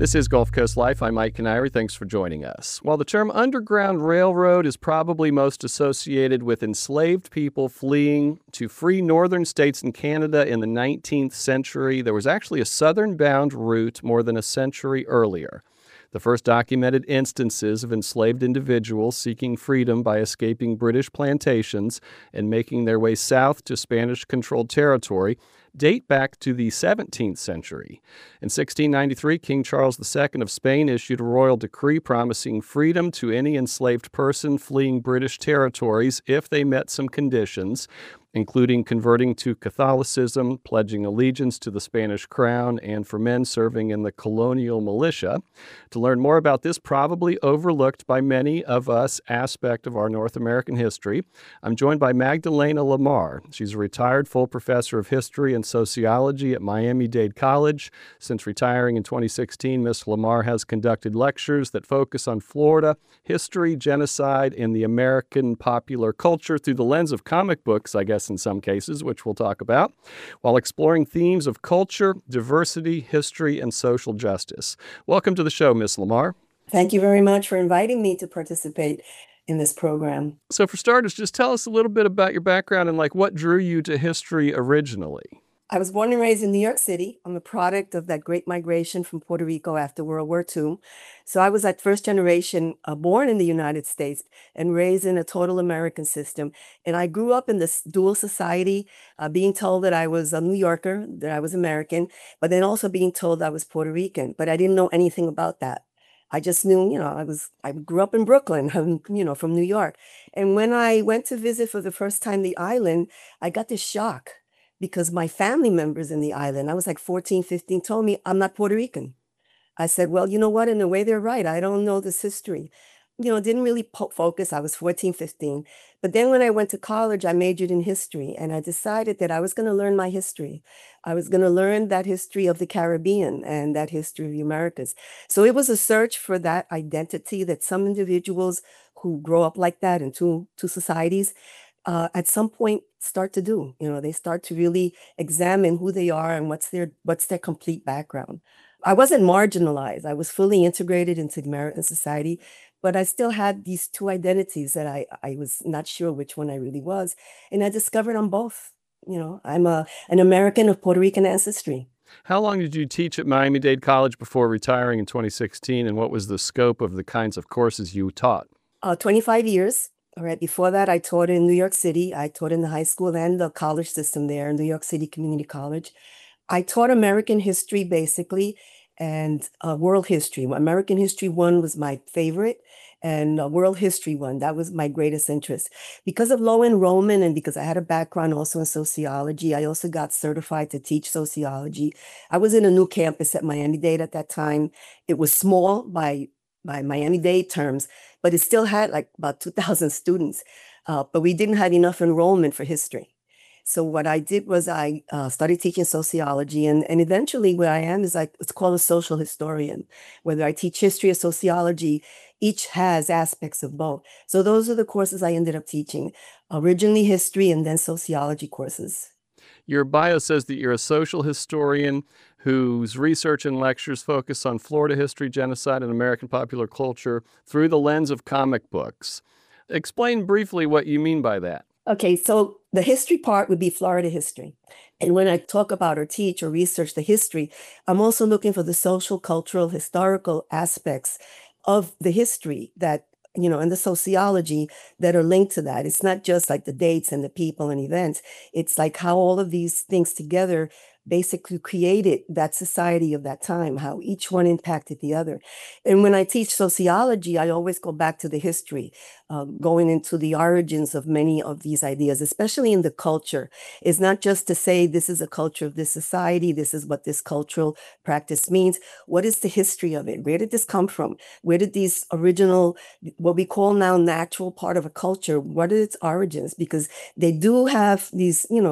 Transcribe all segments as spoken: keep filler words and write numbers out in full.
This is Gulf Coast Life. I'm Mike Canary. Thanks for joining us. While the term Underground Railroad is probably most associated with enslaved people fleeing to free northern states in Canada in the nineteenth century, there was actually a southern-bound route more than a century earlier. The first documented instances of enslaved individuals seeking freedom by escaping British plantations and making their way south to Spanish-controlled territory date back to the seventeenth century. In sixteen ninety-three, King Charles the Second of Spain issued a royal decree promising freedom to any enslaved person fleeing British territories if they met some conditions, including converting to Catholicism, pledging allegiance to the Spanish crown, and for men serving in the colonial militia. To learn more about this probably overlooked by many of us aspect of our North American history, I'm joined by Magdalena Lamar. She's a retired full professor of history and sociology at Miami-Dade College. Since retiring in twenty sixteen, Miz Lamar has conducted lectures that focus on Florida, history, genocide, and the American popular culture through the lens of comic books, I guess, in some cases, which we'll talk about, while exploring themes of culture, diversity, history, and social justice. Welcome to the show, Miz Lamar. Thank you very much for inviting me to participate in this program. So for starters, just tell us a little bit about your background and like what drew you to history originally. I was born and raised in New York City. I'm a product of that great migration from Puerto Rico after World War Two. So I was that first generation uh, born in the United States and raised in a total American system. And I grew up in this dual society, uh, being told that I was a New Yorker, that I was American, but then also being told I was Puerto Rican. But I didn't know anything about that. I just knew, you know, I was, I grew up in Brooklyn, you know, from New York. And when I went to visit for the first time the island, I got this shock because my family members in the island, I was like fourteen, fifteen, told me I'm not Puerto Rican. I said, well, you know what? In a way, they're right. I don't know this history. You know, didn't really po- focus. I was fourteen, fifteen. But then when I went to college, I majored in history and I decided that I was going to learn my history. I was going to learn that history of the Caribbean and that history of the Americas. So it was a search for that identity that some individuals who grow up like that in two, two societies uh, at some point start to do. You know, they start to really examine who they are and what's their what's their complete background. I wasn't marginalized. I was fully integrated into American society, but I still had these two identities that I, I was not sure which one I really was. And I discovered I'm both. You know, I'm a, an American of Puerto Rican ancestry. How long did you teach at Miami-Dade College before retiring in twenty sixteen, and what was the scope of the kinds of courses you taught? Uh, twenty-five years. All right. Before that, I taught in New York City. I taught in the high school and the college system there in New York City Community College. I taught American history, basically, and uh, world history. American history one was my favorite, and uh, world history one, that was my greatest interest. Because of low enrollment and because I had a background also in sociology, I also got certified to teach sociology. I was in a new campus at Miami-Dade at that time. It was small by by Miami-Dade terms, but it still had like about two thousand students. Uh, but we didn't have enough enrollment for history. So what I did was I uh, started teaching sociology, and, and eventually where I am is like, it's called a social historian. Whether I teach history or sociology, each has aspects of both. So those are the courses I ended up teaching, originally history and then sociology courses. Your bio says that you're a social historian whose research and lectures focus on Florida history, genocide, and American popular culture through the lens of comic books. Explain briefly what you mean by that. Okay, so the history part would be Florida history. And when I talk about or teach or research the history, I'm also looking for the social, cultural, historical aspects of the history that, you know, and the sociology that are linked to that. It's not just like the dates and the people and events. It's like how all of these things together basically created that society of that time, how each one impacted the other. And when I teach sociology, I always go back to the history, um, going into the origins of many of these ideas, especially in the culture. It's not just to say this is a culture of this society, this is what this cultural practice means. What is the history of it? Where did this come from? Where did these original, what we call now natural part of a culture, what are its origins? Because they do have these, you know,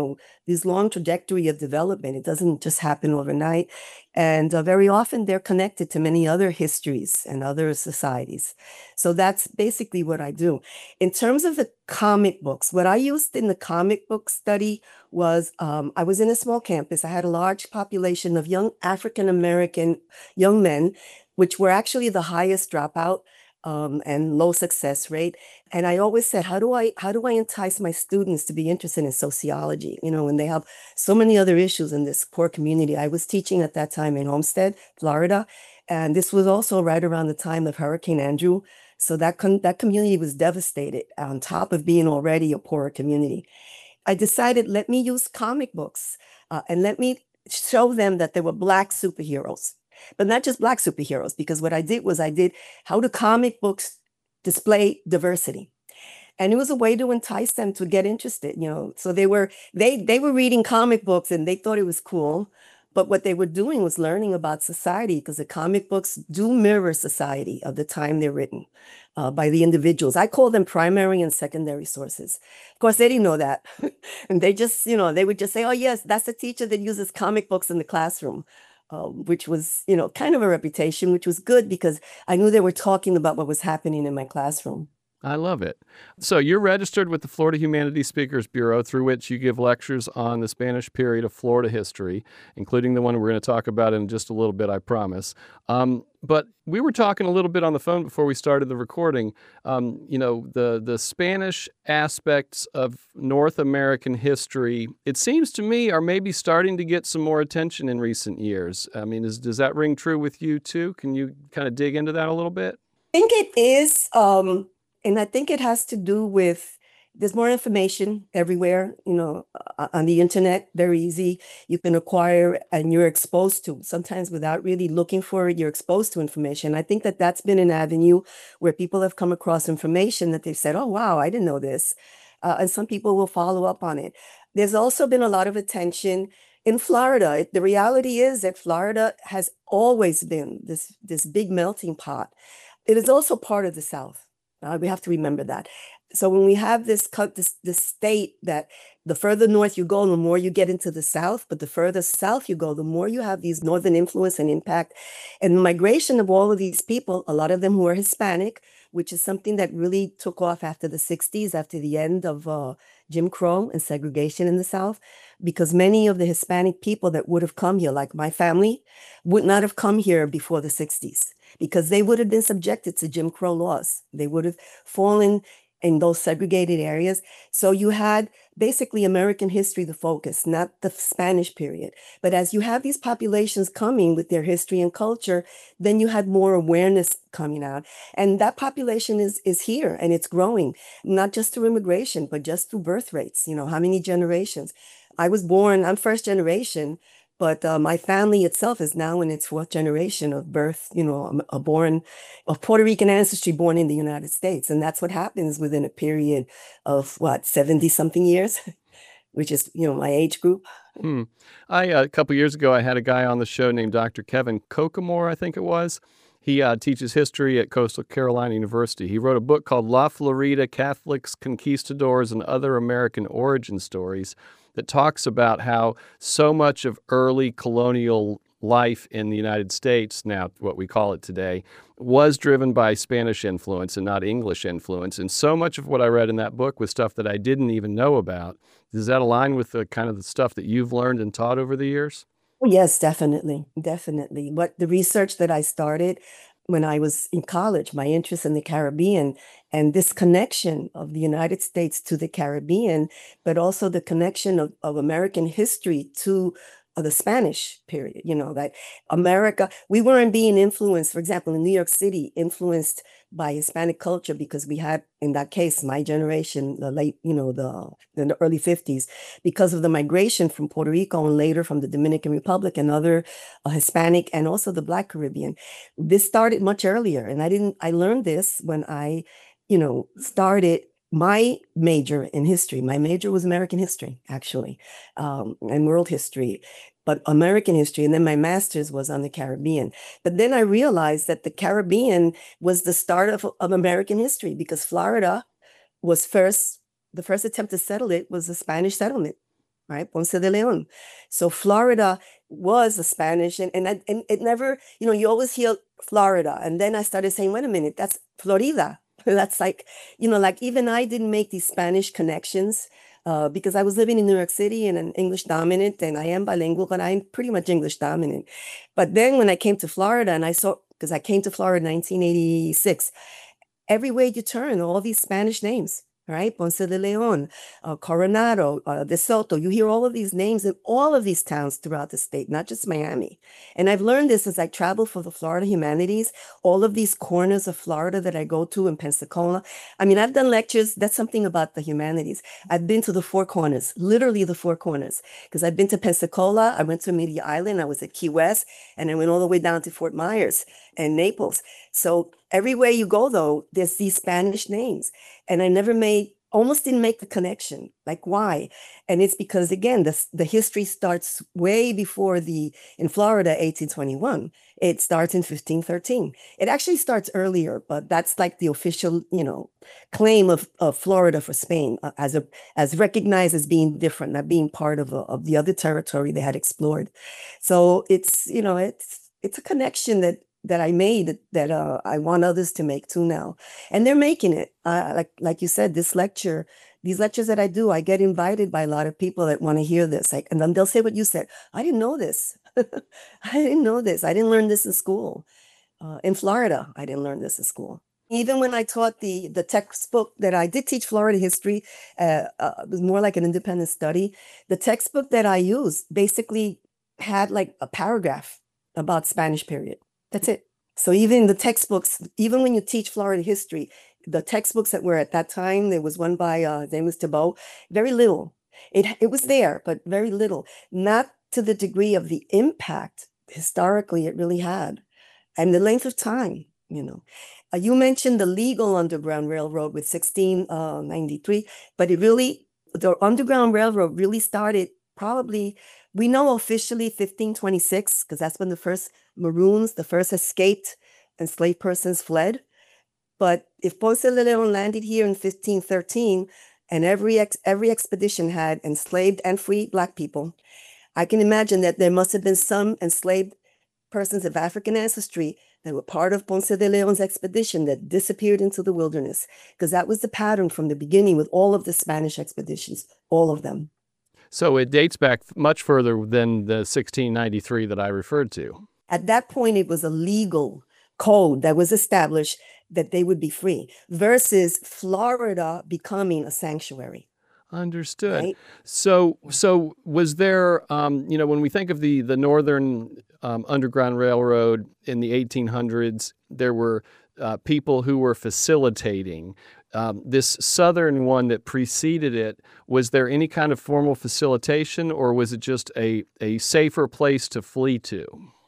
this long trajectory of development. It doesn't just happen overnight. And uh, very often they're connected to many other histories and other societies. So that's basically what I do. In terms of the comic books, what I used in the comic book study was um, I was in a small campus. I had a large population of young African-American young men, which were actually the highest dropout um, and low success rate. And I always said, how do I how do I entice my students to be interested in sociology? You know, when they have so many other issues in this poor community. I was teaching at that time in Homestead, Florida, and this was also right around the time of Hurricane Andrew. So that con- that community was devastated on top of being already a poorer community. I decided, let me use comic books uh, and let me show them that there were Black superheroes, but not just Black superheroes, because what I did was I did how do comic books display diversity? And it was a way to entice them to get interested, you know. So they were they they were reading comic books and they thought it was cool. But what they were doing was learning about society, because the comic books do mirror society of the time they're written uh, by the individuals. I call them primary and secondary sources. Of course, they didn't know that. And they just, you know, they would just say, oh, yes, that's a teacher that uses comic books in the classroom, uh, which was, you know, kind of a reputation, which was good because I knew they were talking about what was happening in my classroom. I love it. So you're registered with the Florida Humanities Speakers Bureau, through which you give lectures on the Spanish period of Florida history, including the one we're going to talk about in just a little bit, I promise. Um, but we were talking a little bit on the phone before we started the recording. Um, you know, the, the Spanish aspects of North American history, it seems to me, are maybe starting to get some more attention in recent years. I mean, is, does that ring true with you too? Can you kind of dig into that a little bit? I think it is. Um, And I think it has to do with there's more information everywhere, you know, uh, on the internet, very easy. You can acquire and you're exposed to, sometimes without really looking for it, you're exposed to information. I think that that's been an avenue where people have come across information that they've said, oh, wow, I didn't know this. Uh, and some people will follow up on it. There's also been a lot of attention in Florida. The reality is that Florida has always been this, this big melting pot. It is also part of the South. Uh, we have to remember that. So when we have this, this this state that the further north you go, the more you get into the South, but the further south you go, the more you have these northern influence and impact. And the migration of all of these people, a lot of them who are Hispanic, which is something that really took off after the sixties, after the end of uh, Jim Crow and segregation in the South, because many of the Hispanic people that would have come here, like my family, would not have come here before the sixties, because they would have been subjected to Jim Crow laws. They would have fallen in those segregated areas. So you had basically American history the focus, not the Spanish period. But as you have these populations coming with their history and culture, then you had more awareness coming out. And that population is, is here and it's growing, not just through immigration, but just through birth rates. You know, how many generations? I was born, I'm first generation, but uh, my family itself is now in its fourth generation of birth, you know, a, a born of Puerto Rican ancestry, born in the United States. And that's what happens within a period of what, seventy something years, which is, you know, my age group. Hmm. I, uh, a couple years ago, I had a guy on the show named Doctor Kevin Kokomore, I think it was. He uh, teaches history at Coastal Carolina University. He wrote a book called La Florida, Catholics, Conquistadors, and Other American Origin Stories, that talks about how so much of early colonial life in the United States, now what we call it today, was driven by Spanish influence and not English influence. And so much of what I read in that book was stuff that I didn't even know about. Does that align with the kind of the stuff that you've learned and taught over the years? Yes, definitely. Definitely. What the research that I started when I was in college, my interest in the Caribbean and this connection of the United States to the Caribbean, but also the connection of, of American history to uh, the Spanish period, you know, that America, we weren't being influenced, for example, in New York City, influenced by Hispanic culture, because we had, in that case, my generation, the late, you know, the, in the early fifties, because of the migration from Puerto Rico and later from the Dominican Republic and other uh, Hispanic and also the Black Caribbean. This started much earlier. And I didn't, I learned this when I, you know, started my major in history. My major was American history, actually, um, and world history, but American history. And then my master's was on the Caribbean. But then I realized that the Caribbean was the start of, of American history, because Florida was first, the first attempt to settle it was a Spanish settlement. right? Ponce de Leon. So Florida was a Spanish, and, and, I, and it never, you know, you always hear Florida. And then I started saying, wait a minute, that's Florida. That's like, you know, like even I didn't make these Spanish connections uh, because I was living in New York City and an English dominant, and I am bilingual, but I'm pretty much English dominant. But then when I came to Florida and I saw, because I came to Florida in nineteen eighty-six, everywhere you turn, all these Spanish names, right? Ponce de Leon, uh, Coronado, uh, De Soto. You hear all of these names in all of these towns throughout the state, not just Miami. And I've learned this as I travel for the Florida Humanities, all of these corners of Florida that I go to in Pensacola. I mean, I've done lectures. That's something about the humanities. I've been to the Four Corners, literally the Four Corners, because I've been to Pensacola. I went to Amelia Island. I was at Key West, and I went all the way down to Fort Myers and Naples. So everywhere you go, though, there's these Spanish names. And I never made, almost didn't make the connection. Like, why? And it's because, again, the, the history starts way before the, in Florida, eighteen twenty-one. It starts in fifteen thirteen. It actually starts earlier, but that's like the official, you know, claim of, of Florida for Spain uh, as a as recognized as being different, not being part of, a, of the other territory they had explored. So it's, you know, it's it's a connection that that I made that uh, I want others to make too now. And they're making it. Uh, like, like you said, this lecture, these lectures that I do, I get invited by a lot of people that want to hear this. Like, and then they'll say what you said. I didn't know this. I didn't know this. I didn't learn this in school. Uh, in Florida, I didn't learn this in school. Even when I taught the, the textbook that I did teach Florida history, uh, uh, it was more like an independent study. The textbook that I used basically had like a paragraph about Spanish period. That's it. So even the textbooks, even when you teach Florida history, the textbooks that were at that time, there was one by, uh, his name was Thibault, very little. It, it was there, but very little. Not to the degree of the impact historically it really had and the length of time, you know. Uh, you mentioned the legal Underground Railroad with sixteen ninety-three, but it really, the Underground Railroad really started probably, we know officially fifteen twenty-six, because that's when the first Maroons, the first escaped enslaved persons fled. But if Ponce de Leon landed here in fifteen thirteen, and every ex every expedition had enslaved and freed Black people, I can imagine that there must have been some enslaved persons of African ancestry that were part of Ponce de Leon's expedition that disappeared into the wilderness, because that was the pattern from the beginning with all of the Spanish expeditions, all of them. So it dates back much further than the sixteen ninety-three that I referred to. At that point, it was a legal code that was established that they would be free, versus Florida becoming a sanctuary. Understood. Right? So, so was there, um, you know, when we think of the the Northern um, Underground Railroad in the eighteen hundreds, there were uh, people who were facilitating. Um, this southern one that preceded it, was there any kind of formal facilitation, or was it just a, a safer place to flee to?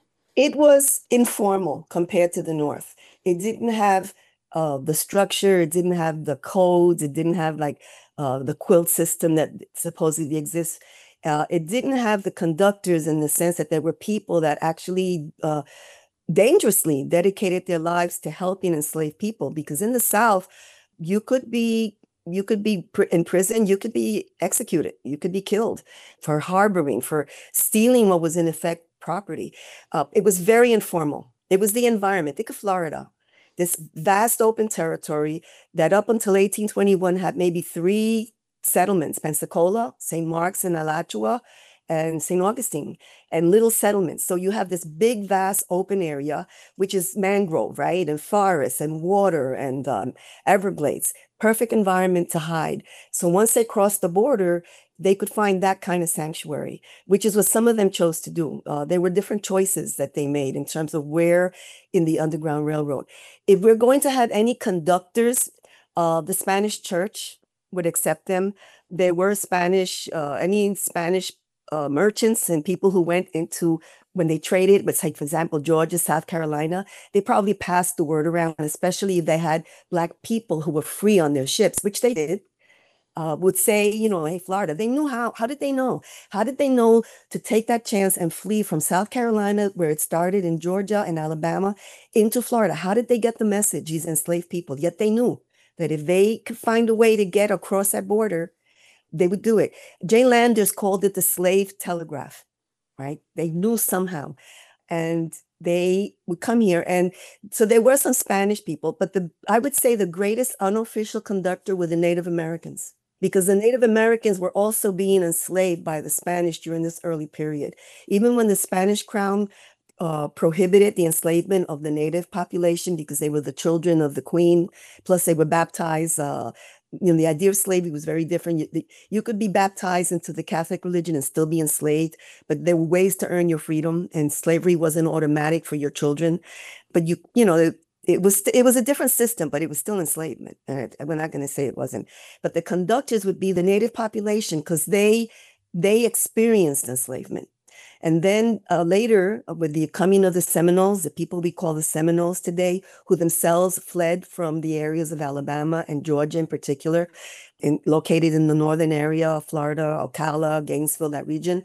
It was informal compared to the North. It didn't have uh, the structure, it didn't have the codes, it didn't have like uh, the quilt system that supposedly exists. Uh, it didn't have the conductors in the sense that there were people that actually uh, dangerously dedicated their lives to helping enslaved people. Because in the South, you could be you could be in prison, you could be executed, you could be killed for harboring, for stealing what was in effect property. Uh, it was very informal. It was the environment. Think of Florida, this vast open territory that up until eighteen twenty-one had maybe three settlements: Pensacola, Saint Mark's and Alachua, and Saint Augustine, and little settlements. So you have this big, vast open area, which is mangrove, right? And forests and water and um, Everglades, perfect environment to hide. So once they crossed the border, they could find that kind of sanctuary, which is what some of them chose to do. Uh, there were different choices that they made in terms of where in the Underground Railroad. If we're going to have any conductors, uh, the Spanish church would accept them. There were Spanish, uh, any Spanish uh, merchants and people who went into, when they traded, but like, for example, Georgia, South Carolina, they probably passed the word around, especially if they had Black people who were free on their ships, which they did. Uh, would say, you know, hey, Florida, they knew how. How did they know? How did they know to take that chance and flee from South Carolina, where it started, in Georgia and Alabama, into Florida? How did they get the message, these enslaved people? Yet they knew that if they could find a way to get across that border, They would do it. Jane Landers called it the slave telegraph, right? They knew somehow. And they would come here. And so there were some Spanish people, but the I would say the greatest unofficial conductor were the Native Americans, because the Native Americans were also being enslaved by the Spanish during this early period. Even when the Spanish crown uh, prohibited the enslavement of the native population because they were the children of the queen, plus they were baptized. Uh, you know, the idea of slavery was very different. You, you could be baptized into the Catholic religion and still be enslaved, but there were ways to earn your freedom, and slavery wasn't automatic for your children. But you, you know, it, it was it was a different system, but it was still enslavement. And we're not going to say it wasn't. But the conductors would be the native population because they they experienced enslavement. And then uh, later, uh, with the coming of the Seminoles, the people we call the Seminoles today, who themselves fled from the areas of Alabama and Georgia in particular, in, located in the northern area of Florida, Ocala, Gainesville, that region,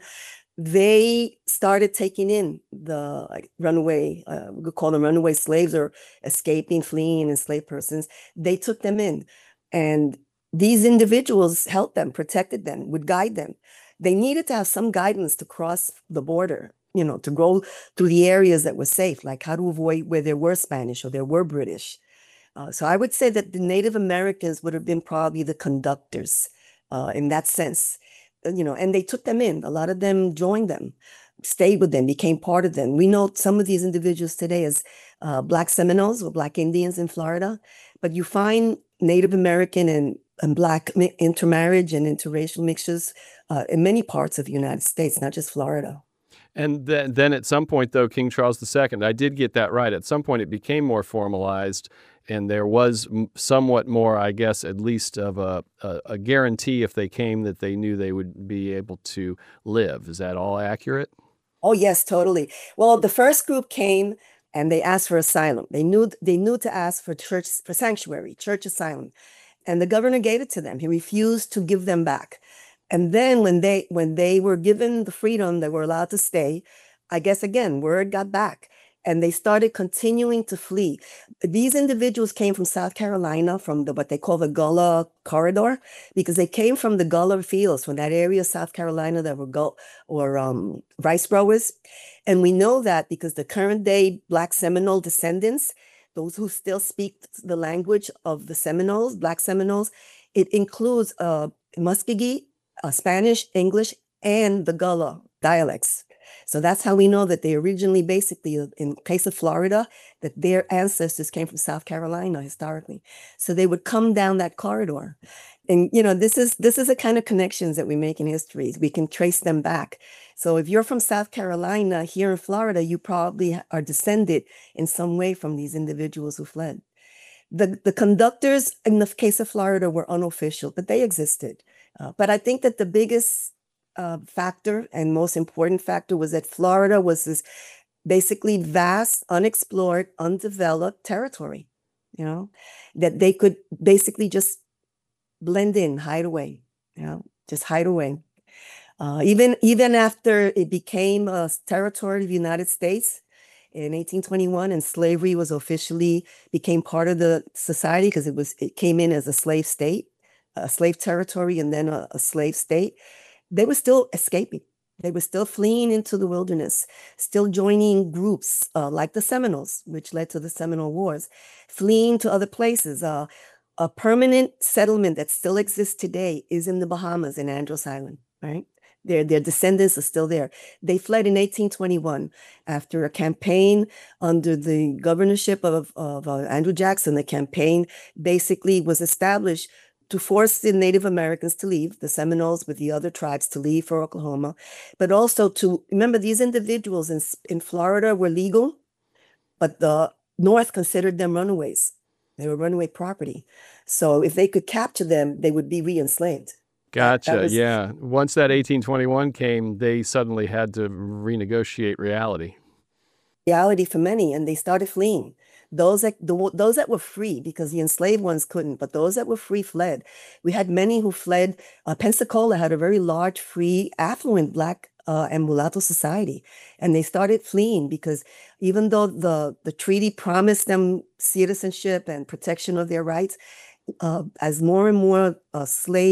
they started taking in the like, runaway, uh, we could call them runaway slaves or escaping, fleeing enslaved persons. They took them in. And these individuals helped them, protected them, would guide them. They needed to have some guidance to cross the border, you know, to go through the areas that were safe, like how to avoid where there were Spanish or there were British. Uh, so I would say that the Native Americans would have been probably the conductors uh, in that sense, you know, and they took them in. A lot of them joined them, stayed with them, became part of them. We know some of these individuals today as uh, Black Seminoles or Black Indians in Florida, but you find Native American and and Black intermarriage and interracial mixtures uh, in many parts of the United States, not just Florida. And then, then at some point, though, King Charles the Second, I did get that right. At some point, it became more formalized, and there was somewhat more, I guess, at least of a, a, a guarantee if they came that they knew they would be able to live. Is that all accurate? Oh, yes, totally. Well, the first group came and they asked for asylum. They knew they knew to ask for church, for sanctuary, church asylum. And the governor gave it to them. He refused to give them back. And then when they when they were given the freedom, they were allowed to stay, I guess, again, word got back. And they started continuing to flee. These individuals came from South Carolina, from the what they call the Gullah Corridor, because they came from the Gullah fields, from that area of South Carolina that were Gull or um, rice growers. And we know that because the current day Black Seminole descendants, those who still speak the language of the Seminoles, Black Seminoles, it includes uh, Muskogee, uh, Spanish, English, and the Gullah dialects. So that's how we know that they originally, basically, in case of Florida, that their ancestors came from South Carolina historically. So they would come down that corridor. And, you know, this is this is the kind of connections that we make in history. We can trace them back. So if you're from South Carolina here in Florida, you probably are descended in some way from these individuals who fled. The, the conductors in the case of Florida were unofficial, but they existed. Uh, but I think that the biggest uh, factor and most important factor was that Florida was this basically vast, unexplored, undeveloped territory, you know, that they could basically just blend in, hide away, you know, just hide away. Uh, even, even after it became a territory of the United States in eighteen twenty-one, and slavery was officially became part of the society because it was it came in as a slave state, a slave territory, and then a, a slave state, they were still escaping. They were still fleeing into the wilderness, still joining groups uh, like the Seminoles, which led to the Seminole Wars, fleeing to other places. Uh, a permanent settlement that still exists today is in the Bahamas, in Andros Island, right? Their, their descendants are still there. They fled in eighteen twenty-one after a campaign under the governorship of, of uh, Andrew Jackson. The campaign basically was established to force the Native Americans to leave, the Seminoles with the other tribes to leave for Oklahoma, but also to, remember, these individuals in, in Florida were legal, but the North considered them runaways. They were runaway property. So if they could capture them, they would be re-enslaved. Gotcha. That was, yeah. Once that eighteen twenty-one came, they suddenly had to renegotiate reality. Reality for many, and they started fleeing. Those that the, those that were free, because the enslaved ones couldn't, but those that were free fled. We had many who fled. Uh, Pensacola had a very large, free, affluent Black uh, and mulatto society, and they started fleeing because even though the the treaty promised them citizenship and protection of their rights, uh, as more and more uh, slave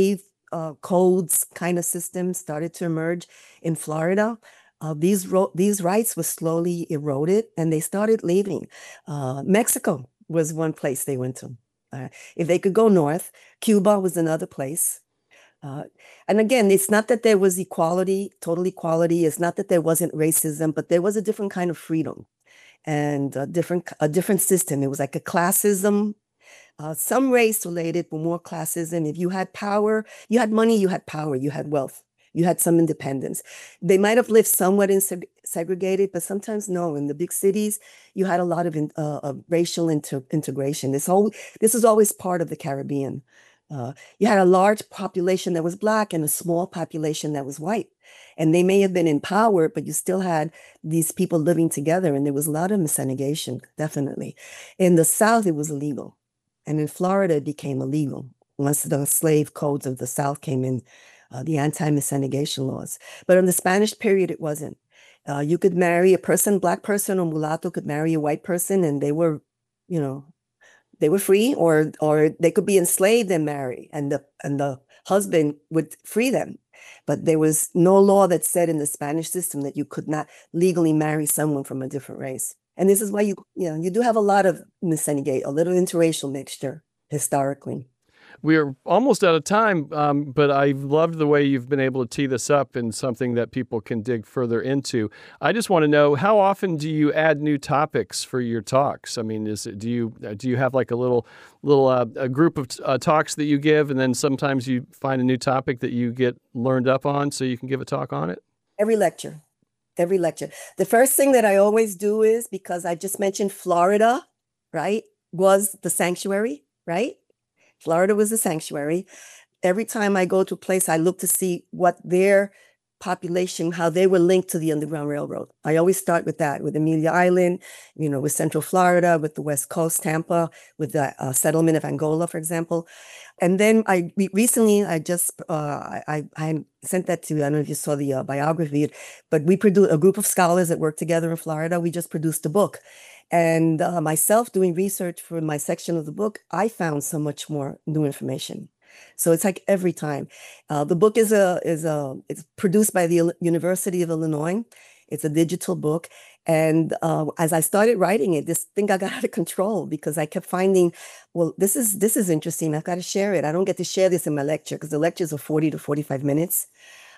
uh, codes kind of systems started to emerge in Florida. Uh, these ro- these rights were slowly eroded, and they started leaving. Uh, Mexico was one place they went to. Uh, if they could go north, Cuba was another place. Uh, and again, it's not that there was equality, total equality. It's not that there wasn't racism, but there was a different kind of freedom and a different a different system. It was like a classism, uh, some race related, but more classism. If you had power, you had money, you had power, you had wealth, you had some independence. They might have lived somewhat in seg- segregated, but sometimes no. In the big cities, you had a lot of, in, uh, of racial inter- integration. This whole this is always part of the Caribbean. Uh, you had a large population that was Black and a small population that was white. And they may have been in power, but you still had these people living together. And there was a lot of miscegenation, definitely. In the South, it was illegal. And in Florida, it became illegal once the slave codes of the South came in, uh, the anti-miscegenation laws. But in the Spanish period, it wasn't. Uh, you could marry a person, Black person or mulatto could marry a white person, and they were, you know, they were free, or or they could be enslaved and marry, and the and the husband would free them. But there was no law that said in the Spanish system that you could not legally marry someone from a different race. And this is why you you know you do have a lot of miscegenate, a little interracial mixture historically. We are almost out of time, um, but I loved the way you've been able to tee this up in something that people can dig further into. I just want to know, how often do you add new topics for your talks? I mean, is it, do you do you have like a little little uh, a group of uh, talks that you give, and then sometimes you find a new topic that you get learned up on, so you can give a talk on it? Every lecture, every lecture. The first thing that I always do is, because I just mentioned Florida, right, was the sanctuary, right? Florida was a sanctuary. Every time I go to a place, I look to see what their population, how they were linked to the Underground Railroad. I always start with that, with Amelia Island, you know, with Central Florida, with the West Coast, Tampa, with the uh, settlement of Angola, for example. And then I recently, I just, uh, I, I sent that to, I don't know if you saw the uh, biography, but we produced a group of scholars that work together in Florida. We just produced a book. And uh, myself doing research for my section of the book, I found so much more new information. So it's like every time. Uh, the book is a is a it's produced by the University of Illinois. It's a digital book. And uh, as I started writing it, this thing got out of control because I kept finding, well, this is this is interesting. I've got to share it. I don't get to share this in my lecture because the lectures are forty to forty-five minutes.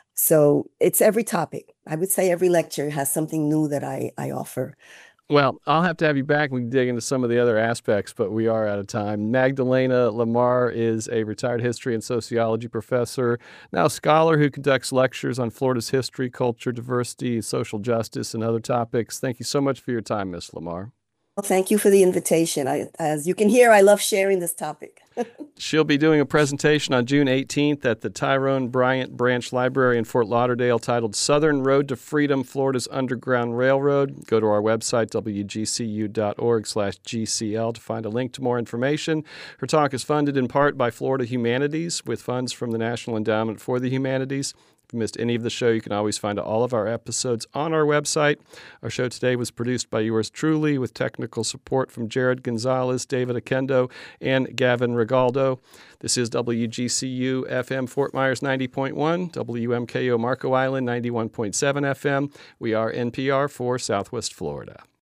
So it's every topic. I would say every lecture has something new that I, I offer. Well, I'll have to have you back. We can dig into some of the other aspects, but we are out of time. Magdalena Lamar is a retired history and sociology professor, now a scholar who conducts lectures on Florida's history, culture, diversity, social justice, and other topics. Thank you so much for your time, Miss Lamar. Well, thank you for the invitation. I, as you can hear, I love sharing this topic. She'll be doing a presentation on June eighteenth at the Tyrone Bryant Branch Library in Fort Lauderdale titled Southern Road to Freedom, Florida's Underground Railroad. Go to our website, w g c u dot org slash g c l, to find a link to more information. Her talk is funded in part by Florida Humanities with funds from the National Endowment for the Humanities. If you missed any of the show, you can always find all of our episodes on our website. Our show today was produced by yours truly with technical support from Jared Gonzalez, David Akendo, and Gavin Regaldo. This is W G C U F M Fort Myers ninety point one, W M K O Marco Island ninety-one point seven F M. We are N P R for Southwest Florida.